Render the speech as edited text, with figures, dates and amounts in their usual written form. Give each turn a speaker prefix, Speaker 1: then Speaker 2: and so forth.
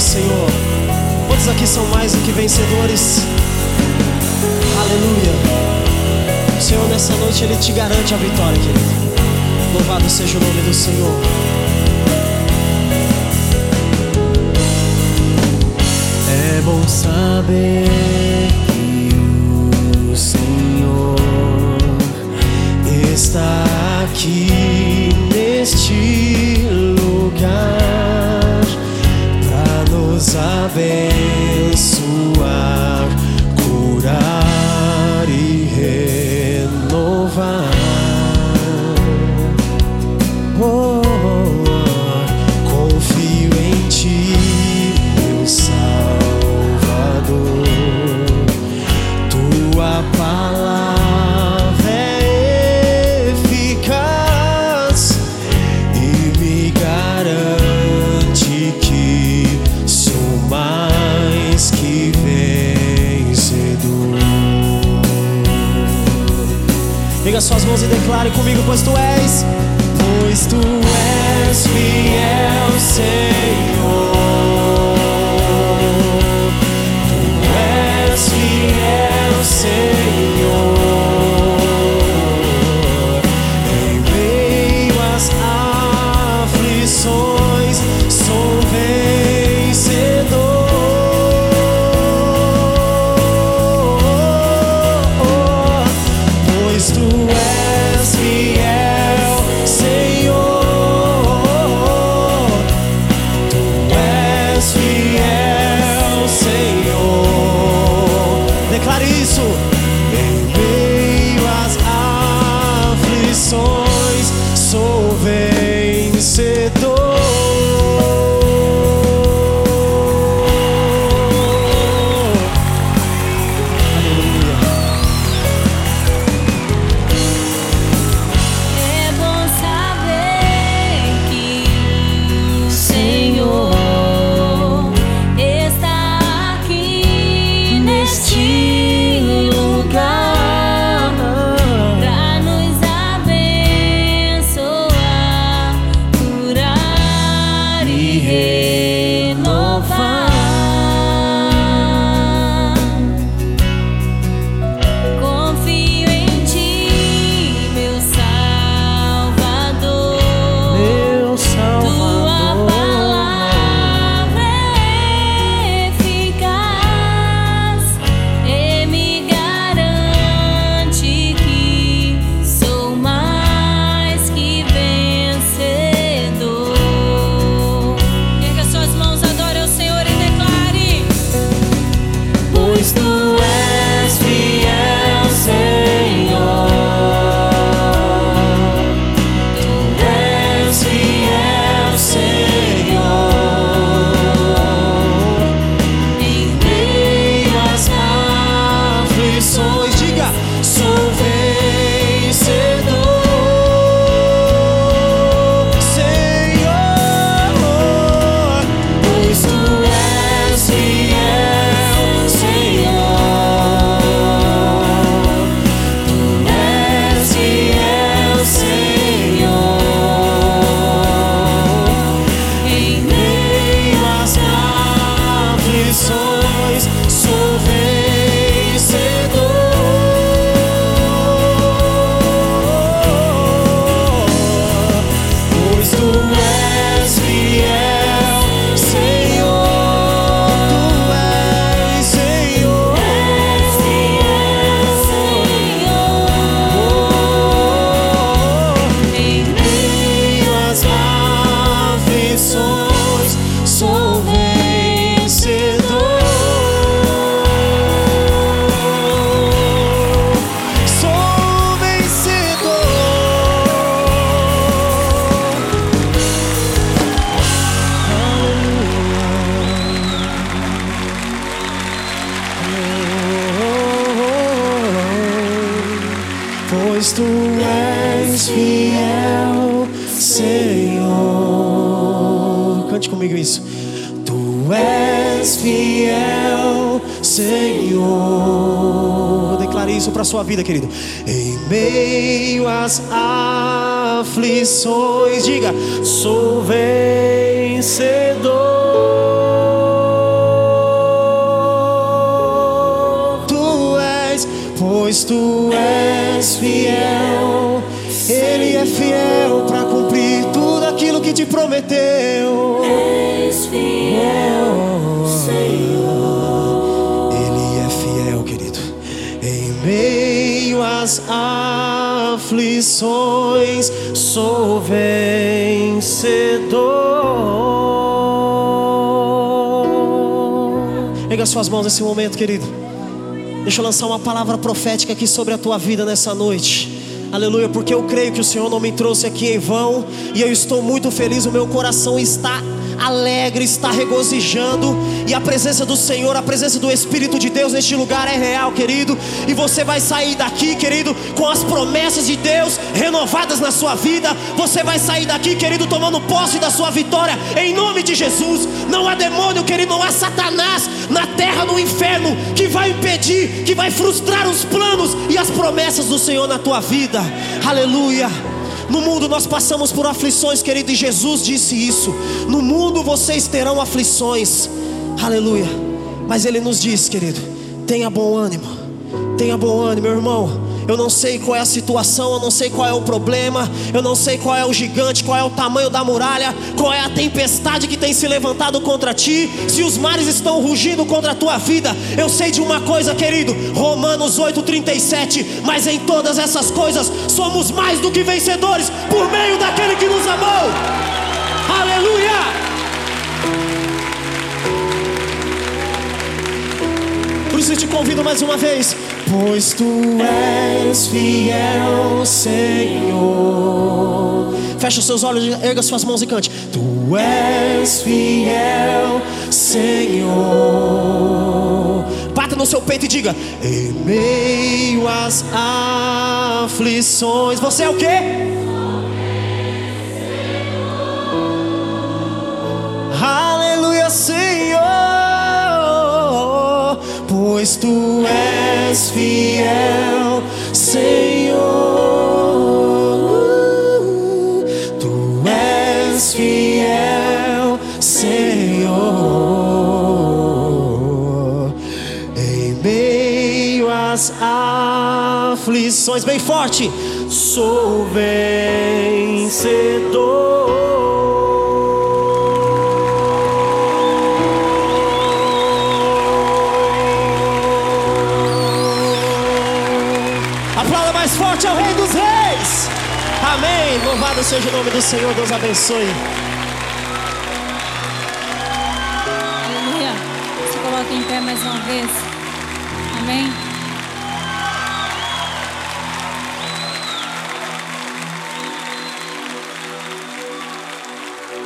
Speaker 1: Senhor. Quantos aqui são mais do que vencedores? Aleluia. O Senhor nessa noite, Ele te garante a vitória, querido. Louvado seja o nome do Senhor.
Speaker 2: É bom saber que o Senhor está aqui neste lugar para nos abençoar, curar e renovar. Confio em Ti, meu Salvador. Tua palavra é eficaz e me garante que sou mais que vencedor.
Speaker 1: Pega suas mãos e declare comigo: pois Tu és.
Speaker 2: Pois Tu és fiel, Senhor. Tu és fiel, Senhor. Em meio às aflições, sou vencedor. Pois Tu és fiel, Senhor. Tu és fiel, Senhor.
Speaker 1: Declare isso.
Speaker 2: Em meio às aflições, sou vencedor.
Speaker 3: É bom saber que o Senhor está aqui neste lugar para nos abençoar, curar e renovar. Confio em Ti, meu Salvador.
Speaker 2: Meu
Speaker 3: Tua
Speaker 2: Salvador.
Speaker 3: palavra é eficaz e me garante que sou mais que vencedor. Erga suas mãos, adore ao Senhor e declare:
Speaker 2: Pois Tu és fiel, Senhor. Tu és fiel, Senhor. Em meio às aflições, diga: sou vencedor, Senhor. Pois Tu és fiel, Senhor. Tu és fiel, Senhor. Em meio às aflições, sou vencedor. Pois Tu és fiel, Senhor. Tu és, Senhor.
Speaker 3: és fiel, Senhor.
Speaker 2: Em meio às aflições, sou vencedor. Sou vencedor. Pois Tu és fiel, Senhor. Cante comigo isso. Tu és fiel, Senhor.
Speaker 1: Declare isso para sua vida, querido.
Speaker 2: Em meio às aflições, diga: sou vencedor. pois tu és fiel. Ele é fiel para cumprir tudo aquilo que te prometeu.
Speaker 4: És fiel, Senhor.
Speaker 2: Ele é fiel, querido. Em meio às aflições, sou vencedor. Pega as suas mãos nesse momento, querido. Deixa eu lançar uma palavra profética aqui sobre a tua vida nessa noite. Aleluia, porque eu creio que o Senhor não me trouxe aqui em vão. E eu estou muito feliz, o meu coração está alegre, está regozijando. E a presença do Senhor, a presença do Espírito de Deus neste lugar é real, querido. E você vai sair daqui, querido, com as promessas de Deus renovadas na sua vida. Você vai sair daqui, querido, tomando posse da sua vitória, em nome de Jesus. Não há demônio, querido, não há Satanás na terra, no inferno, que vai impedir, que vai frustrar os planos e as promessas do Senhor na tua vida. Aleluia. No mundo nós passamos por aflições, querido, e Jesus disse isso: no mundo vocês terão aflições. Aleluia. Mas Ele nos diz, querido, tenha bom ânimo. Tenha bom ânimo, meu irmão. Eu não sei qual é a situação, eu não sei qual é o problema, eu não sei qual é o gigante, qual é o tamanho da muralha, qual é a tempestade que tem se levantado contra ti, se os mares estão rugindo contra a tua vida. Eu sei de uma coisa, querido, Romanos 8:37, mas em todas essas coisas somos mais do que vencedores por meio daquele que nos amou. Aleluia! Por isso eu te convido mais uma vez, pois tu és fiel, Senhor. Fecha os seus olhos, erga suas mãos e cante. Tu és fiel, Senhor. Bata no seu peito e diga: em meio às aflições. Você é o quê? Aleluia, Senhor. Pois tu és fiel, Senhor. Tu és fiel, Senhor. Em meio às aflições, bem forte, sou vencedor. Aplauda mais forte ao Rei dos Reis. Amém. Louvado seja o nome do Senhor. Deus abençoe.
Speaker 3: Aleluia. Se coloque em pé mais uma vez. Amém.